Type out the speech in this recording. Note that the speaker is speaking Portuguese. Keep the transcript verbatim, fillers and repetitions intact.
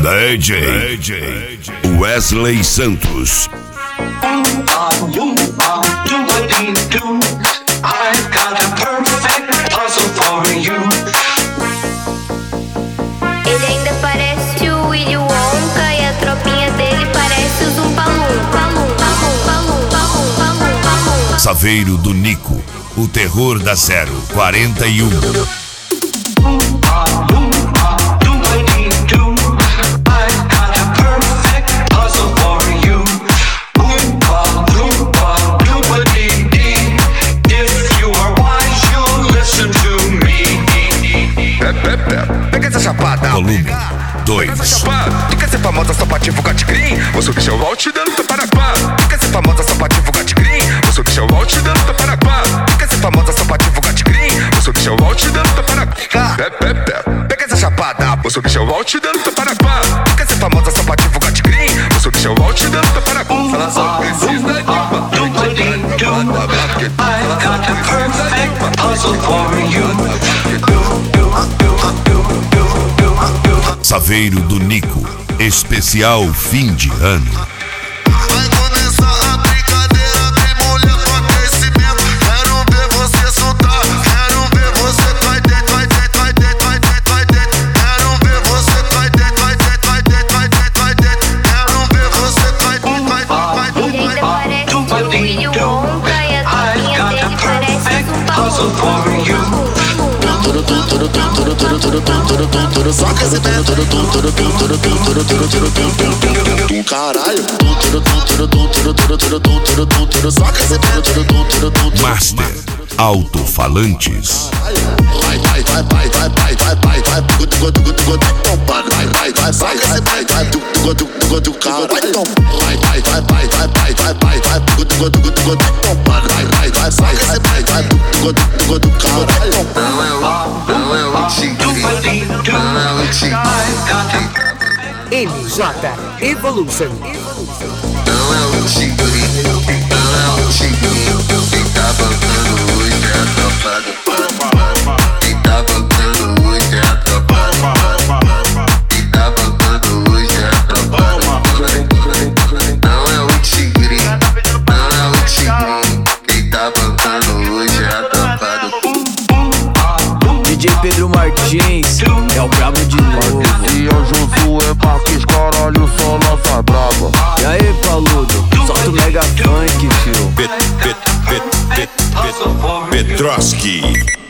D J, D J Wesley Santos. Ele ainda parece o Willy Wonka e a tropinha dele parece o Zumpalum. Palum, palum, palum, palum, palum, palum. Saveiro do Nico, o terror da zero quarenta e um. Pega essa chapada, Volume dois. Pega essa chapada, tu quer ser famosa só pra divulgar tigrinho? Vou subir seu alto dando tapa na pá. Tu quer ser famosa só pra divulgar tigrinho? Vou subir seu alto dando tapa na pá. Tu quer ser famosa só pra divulgar tigrinho? Vou subir seu alto dando tapa na pá. Pega essa chapada, vou subir seu alto dando tapa na pá. Tu quer ser famosa só pra divulgar tigrinho? Vou subir seu alto dando tapa na pá. Ela só precisa de uma I've got a perfect puzzle for you. Saveiro do Nico, especial fim de ano. Vai começar a brincadeira, tem mulher com aquecimento. Quero ver você soltar, quero ver você vai dentro, vai dentro, vai dentro, vai dentro, vai dentro. Quero ver você vai dentro, vai dentro, vai dentro, vai dentro, vai dentro. Quero ver você vai dentro, vai dentro, vai dentro. Ele ainda parece o Willy Wonka e a tropinha dele parece o Zumpalum. Saca esse beto. Caralho. Saca esse beto. Master Alto-Falantes. Vai, vai, vai, vai, vai, vai, vai, vai, vai. Vai, vai, vai, saca esse beto. Caralho. Vai, vai, vai, vai, vai, vai, vai, vai, vai. Vai, vai, vai, saca esse beto. Caralho. Não é o, não é o tigre, não é o tigre. M J Evolution. Não é o tigre, não é o tigre. Quem tá bancando hoje é a tropa do. Quem tá bancando hoje é a tropa do. Quem tá bancando hoje é a tropa do. Não é o tigre, não é o tigre. Quem tá bancando hoje é a tropa do. D J Pedro Martins é o brabo de novo. E o Josué Marques, caralho, só lança brava. E aí, Paludo, solta o mega funk, fio. Petroski.